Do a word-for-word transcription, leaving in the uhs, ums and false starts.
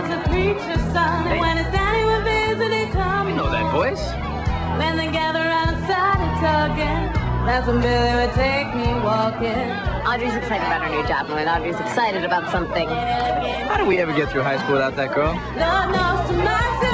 was a preacher's son, and when his daddy would visit, he'd come. You know that voice. Then they gather around and started talking. That's when Billy would take me walking. Audrey's excited about her new job, and when Audrey's excited about something. How did we ever get through high school without that girl? Lord knows to my